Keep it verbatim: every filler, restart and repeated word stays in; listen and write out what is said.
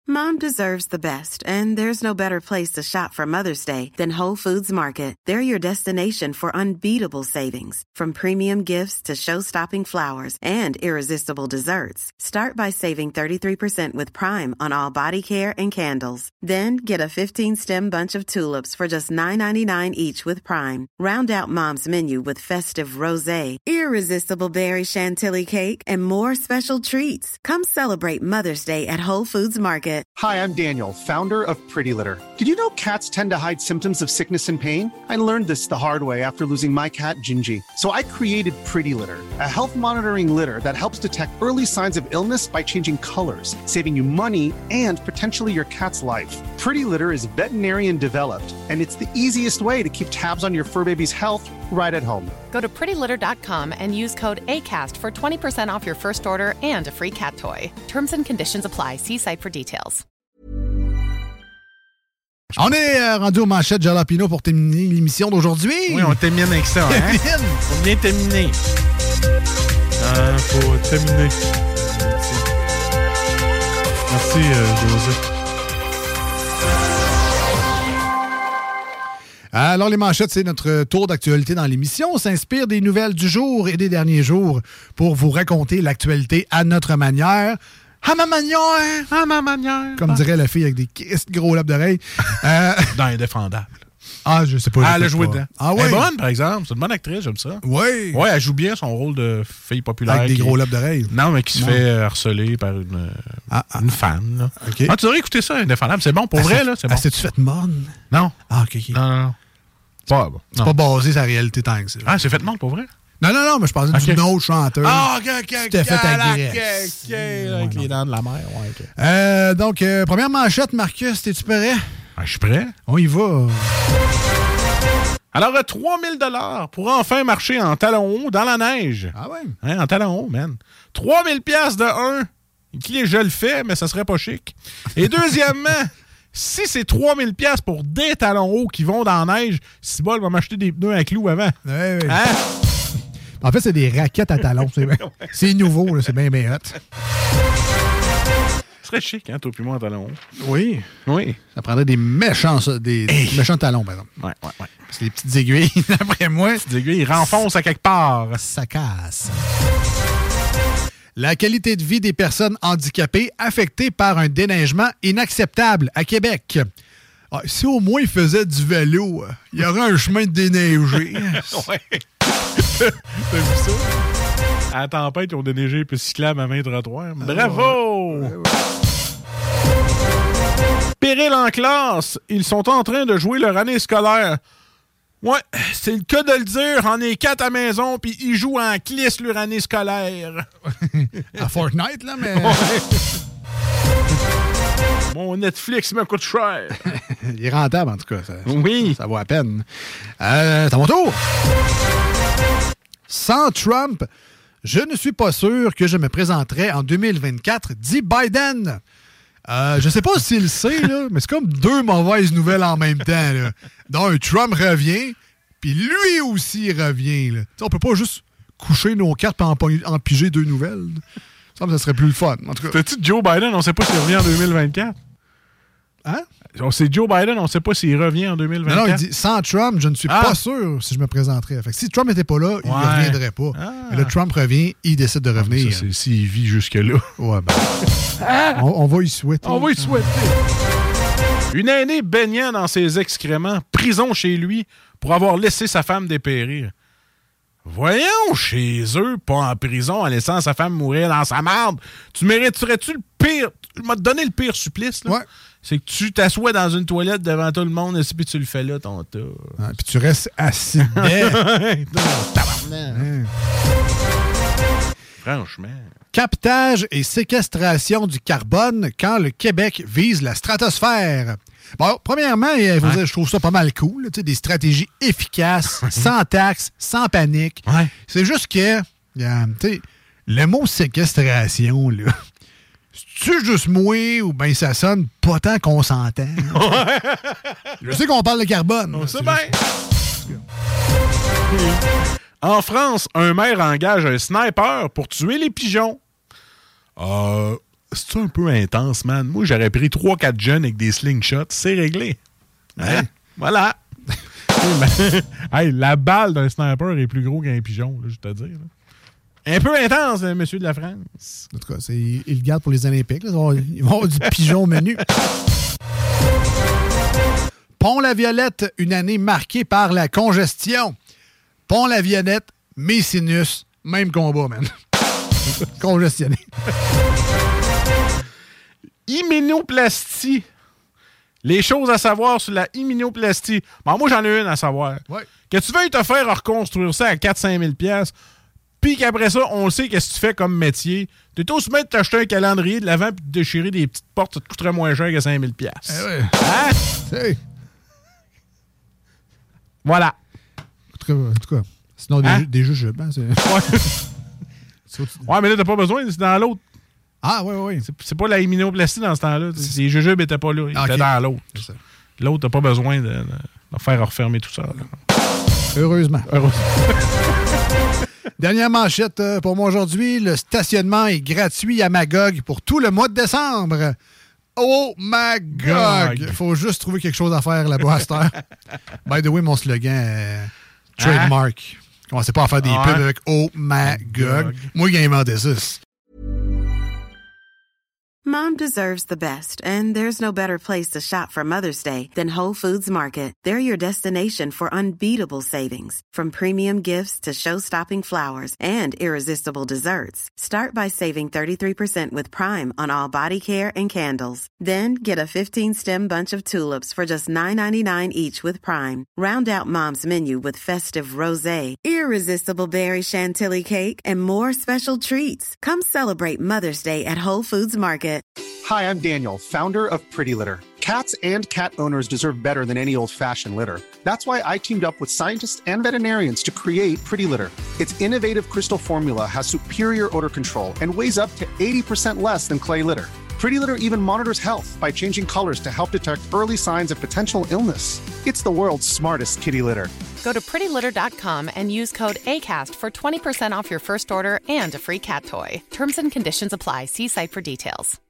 Mom deserves the best, and there's no better place to shop for Mother's Day than Whole Foods Market. They're your destination for unbeatable savings, from premium gifts to show-stopping flowers and irresistible desserts. Start by saving thirty-three percent with Prime on all body care and candles. Then get a fifteen-stem bunch of tulips for just nine ninety-nine each with Prime. Round out Mom's menu with festive rosé, irresistible berry chantilly cake, and more special treats. Come celebrate Mother's Day at Whole Foods Market. Hi, I'm Daniel, founder of Pretty Litter. Did you know cats tend to hide symptoms of sickness and pain? I learned this the hard way after losing my cat, Gingy. So I created Pretty Litter, a health monitoring litter that helps detect early signs of illness by changing colors, saving you money and potentially your cat's life. Pretty Litter is veterinarian developed, and it's the easiest way to keep tabs on your fur baby's health right at home. Go to pretty litter dot com and use code ACAST for twenty percent off your first order and a free cat toy. Terms and conditions apply. See site for details. On est euh, rendu aux manchettes Jalapino pour terminer l'émission d'aujourd'hui. Oui, on termine avec ça. Hein? Faut bien terminer. Ah, faut terminer. Merci, Merci euh, José. Alors, les manchettes, c'est notre tour d'actualité dans l'émission. On s'inspire des nouvelles du jour et des derniers jours pour vous raconter l'actualité à notre manière. À ma manière! À ma manière! Comme dirait la fille avec des gros lobes d'oreille. Euh... Dans Indéfendable. Ah, je sais pas. Ah, elle a joué dedans. Ah, ouais. Elle est bonne, par exemple. C'est une bonne actrice, j'aime ça. Oui. Oui, elle joue bien son rôle de fille populaire. Avec des qui... gros lobes d'oreille. Non, mais qui se non. fait harceler par une, ah, ah. une fan. Là. Okay. Ah, tu devrais écouter ça, Indéfendable. C'est bon, pour ah, vrai, là. C'est bon. Ah, c'est-tu fait morne? Non. Ah, OK, OK. Non, non, non. Pas, bon. C'est pas basé sur la réalité tant que ça. Ah, c'est fait morne, pour vrai? Non, non, non, mais je parlais okay. d'une autre chanteuse. Ah, OK, OK, OK. C'était fait à OK, OK. Avec les dents de la mer, ouais, OK. Euh, donc, euh, première manchette, Marcus, es-tu prêt? Ah, je suis prêt. On y va. Alors, trois mille dollars pour enfin marcher en talons hauts dans la neige. Ah ouais? Hein, en talons hauts, man. trois mille dollars de un. Qui est je le fais, mais ça serait pas chic. Et deuxièmement, si c'est trois mille dollars pour des talons hauts qui vont dans la neige, si bol va m'acheter des pneus à clous avant. Oui, oui. Hein? En fait, c'est des raquettes à talons. C'est, bien... c'est nouveau, là, c'est bien, bien hot. Ce serait chic, hein, toi puis moi en talons hauts. Oui. Oui. Ça prendrait des méchants, des, hey. des méchants talons, par exemple. Oui, oui, oui. C'est les petites aiguilles, d'après moi. Les petites aiguilles, ils renfoncent à quelque part. Ça casse. La qualité de vie des personnes handicapées affectées par un déneigement inacceptable à Québec. Ah, si au moins ils faisaient du vélo, il y aurait un chemin de déneigé. Ouais. T'as vu ça? À la tempête, ils ont déneigé puis cyclable à main trottoir. Bravo! Ouais, ouais. Péril en classe, ils sont en train de jouer leur année scolaire. Ouais, c'est le cas de le dire. On est quatre à la maison, puis ils jouent en clisse leur année scolaire. À Fortnite, là, mais... Ouais. Mon Netflix me coûte cher. Il est rentable, en tout cas. Ça, oui. Ça, ça vaut à peine. Euh, c'est à mon tour. Sans Trump, je ne suis pas sûr que je me présenterai en deux mille vingt-quatre, dit Biden. Euh, je sais pas s'il le sait, là, mais c'est comme deux mauvaises nouvelles en même temps. Là. Donc, Trump revient, puis lui aussi revient. Là. On peut pas juste coucher nos cartes et en, en piger deux nouvelles. Ça, ça serait plus le fun. En tout cas. T'as-tu Joe Biden, on sait pas s'il revient en deux mille vingt-quatre? Hein? C'est Joe Biden, on sait pas s'il revient en deux mille vingt-quatre. Non, non, il dit, sans Trump, je ne suis ah. pas sûr si je me présenterais. Fait que si Trump n'était pas là, il ne ouais. reviendrait pas. Ah. Mais là, Trump revient, il décide de revenir. Ah, ça, c'est s'il vit jusque-là. Ouais, ben. ah. on, on va y souhaiter. On va y souhaiter. Une aînée baignant dans ses excréments, prison chez lui pour avoir laissé sa femme dépérir. Voyons, chez eux, pas en prison en laissant sa femme mourir dans sa marde. Tu mériterais-tu le pire? Tu m'as donné le pire supplice, là. Ouais. C'est que tu t'assois dans une toilette devant tout le monde et puis tu le fais là, ton tas. Ah, puis tu restes assis dedans. Tabarnak. Franchement. Captage et séquestration du carbone quand le Québec vise la stratosphère. Bon, premièrement, ouais. dire, je trouve ça pas mal cool. Là, des stratégies efficaces, sans taxes, sans panique. Ouais. C'est juste que, euh, le mot séquestration, là, c'est-tu juste moi ou bien ça sonne pas tant qu'on s'entend? Je sais qu'on parle de carbone. On sait bien. En France, un maire engage un sniper pour tuer les pigeons. Euh, c'est un peu intense, man. Moi, j'aurais pris trois quatre jeunes avec des slingshots. C'est réglé. Hein? Ouais. Voilà. Hey, la balle d'un sniper est plus gros qu'un pigeon, là, je te dire. Là. Un peu intense, hein, monsieur de la France. En tout cas, c'est, ils le gardent pour les Olympiques. Là. Ils, vont, ils vont avoir du pigeon au menu. Pont-la-Violette, une année marquée par la congestion. Pont-la-Violette, mes sinus, même combat, man. Congestionné. Hyménoplastie. Les choses à savoir sur la hyménoplastie. Bon, moi, j'en ai une à savoir. Ouais. Que tu veuilles te faire reconstruire ça à quatre à cinq mille dollars, puis qu'après ça, on le sait qu'est-ce que tu fais comme métier. T'es aussi bien de t'acheter un calendrier de l'avant puis de déchirer des petites portes, ça te coûterait moins cher que cinq mille dollars. Eh ouais. Hein? C'est... Voilà. En tout cas, en tout cas sinon, des, hein? ju- des jujubes. Hein, c'est... Ouais. Ouais, mais là, t'as pas besoin, c'est dans l'autre. Ah, oui, oui. C'est, c'est pas la hyménoplastie dans ce temps-là. Les jujubes n'étaient pas là. Ils ah, étaient okay. dans l'autre. C'est ça. L'autre, t'as pas besoin de, de, de faire refermer tout ça. Là. Heureusement. Heureusement. Dernière manchette pour moi aujourd'hui. Le stationnement est gratuit à Magog pour tout le mois de décembre. Oh Magog! Il faut juste trouver quelque chose à faire là-bas à cette heure. By the way, mon slogan est trademark. Hein? Commencez pas à faire des ouais. pubs avec Oh Magog. Moi, j'ai inventé ça. Mom deserves the best, and there's no better place to shop for Mother's Day than Whole Foods Market. They're your destination for unbeatable savings, from premium gifts to show-stopping flowers and irresistible desserts. Start by saving thirty-three percent with Prime on all body care and candles. Then get a fifteen-stem bunch of tulips for just nine ninety-nine each with Prime. Round out Mom's menu with festive rosé, irresistible berry chantilly cake, and more special treats. Come celebrate Mother's Day at Whole Foods Market. Hi, I'm Daniel, founder of Pretty Litter. Cats and cat owners deserve better than any old-fashioned litter. That's why I teamed up with scientists and veterinarians to create Pretty Litter. Its innovative crystal formula has superior odor control and weighs up to eighty percent less than clay litter. Pretty Litter even monitors health by changing colors to help detect early signs of potential illness. It's the world's smartest kitty litter. Go to pretty litter dot com and use code ACAST for twenty percent off your first order and a free cat toy. Terms and conditions apply. See site for details.